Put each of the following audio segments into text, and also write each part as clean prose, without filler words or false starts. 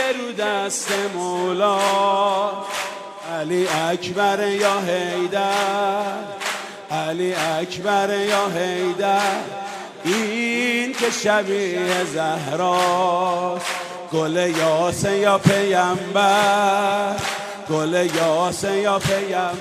که رو دست مولا، علی اکبر یا حیدر، علی اکبر یا حیدر. این که شبیه زهراست، گل یاسه یا پیامبر، گل یاسه یا پیامبر.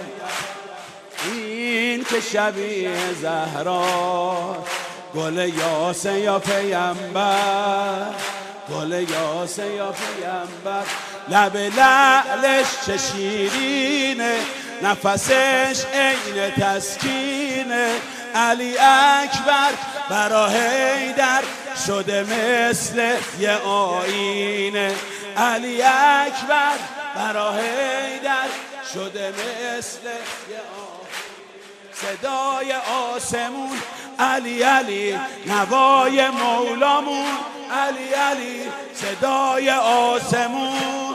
این که شبیه زهراست، گل یاسه یا پیامبر، گل یاسه یا پیامبر. لب لعلش چه شیرینه، نفسش عین تسکینه. علی اکبر برا حیدر شده مثل یه آینه. علی اکبر برا حیدر شده مثل یه آینه. صدای آسمون علی علی، نوای مولامون علی علی. صدای آسمون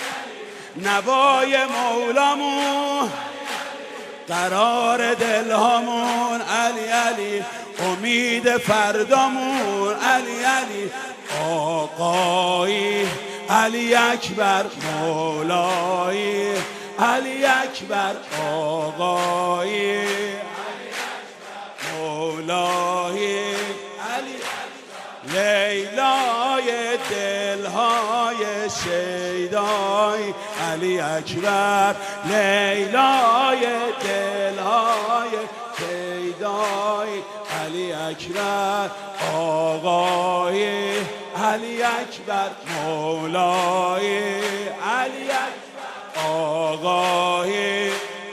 نوای مولامون، قرار دلهامون علی علی. امید فردامون علی علی. آقایی علی اکبر مولایی، علی اکبر آقایی، مولایی علی. لیلای دلهای شیدای علی اکبر، لیلای دلهای شیدای علی اکبر آقای، علی اکبر مولای، علی اکبر آقای،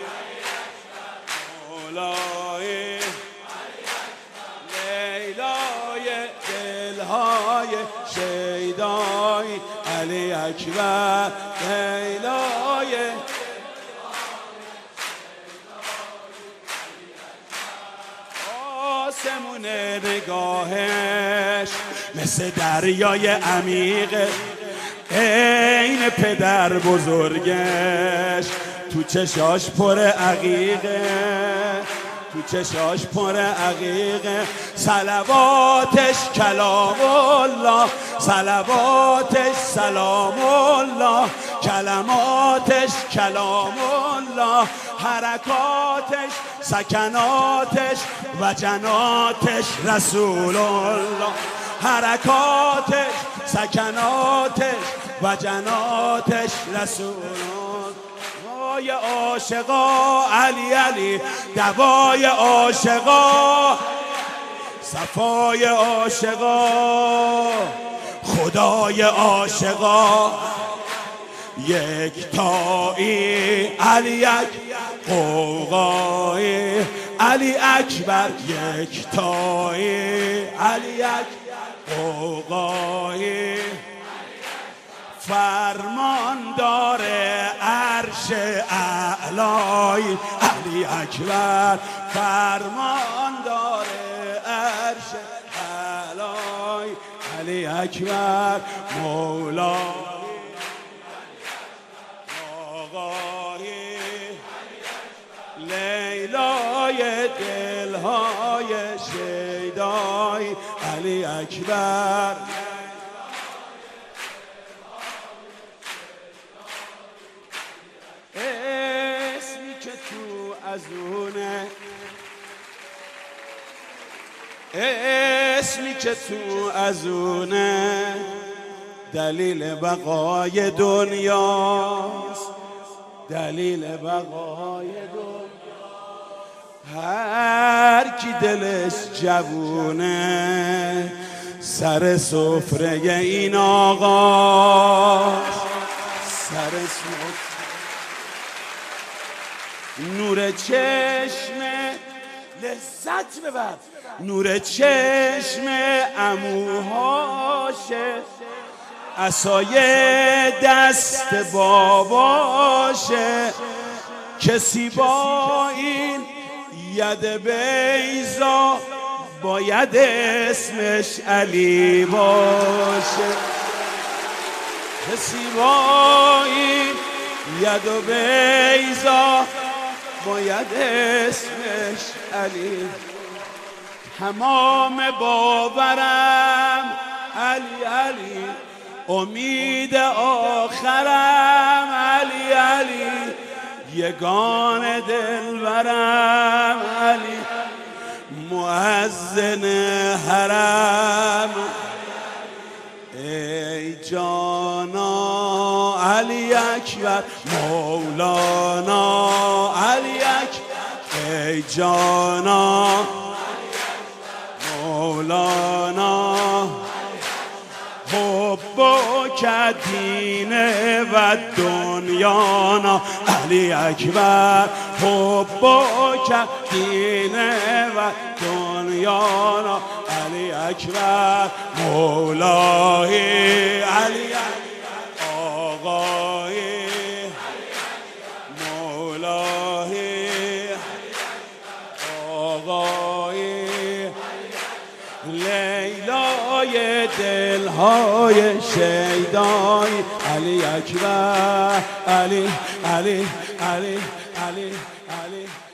مولای. لیلای دلهای شیدای علی اکبر، لیلای. آسمون نگاهش مثل دریای عمیقه، عین پدر بزرگش تو چشاش پر عقیقه، تو چشاش پر عقیقه. صلواتش کلام الله، صلواتش سلام الله، کلماتش کلام الله. حرکاتش سکناتش وجناتش رسول الله، حرکاتش سکناتش وجناتش رسول الله. دوای عاشقا علی علی، دوای عاشقا، صفای عاشقا، خدای عاشقا. یکتایی علی اکبر قوقایی، علی اکبر یکتایی، علی اکبر قوقایی. فرمان داره عرش اعلای علی اکبر، فرمان داره عرش اعلای علی اکبر مولا آقای. لیلای دلهای شیدای علی اکبر. اسمی که تو ازونه، اسمی که تو ازونه دلیل بقای دنیاست، دلیل بقای دنیا. هر کی دلش جوونه سر سفره این آقاست، سر سفره. نور چشم لذت ببر، نور چشم عموهاشه، عصای دست باباشه. کسی با این ید بیضا باید اسمش علی باشه. کسی با این ید بیضا باید اسمش علی. تمام باورم علی علی، امید آخرم علی علی، یگان دلبرم علی، مؤذن حرم ای جانا علی اکبر مولانا علی اکبر ای جانا مولانا حبک دین و دنیانا علی اکبر حبک دین و دنیانا علی اکبر مولای علی اکبر آقای مولای آقای لیلای دلهای شیدای علی اکبر علی علی علی علی علی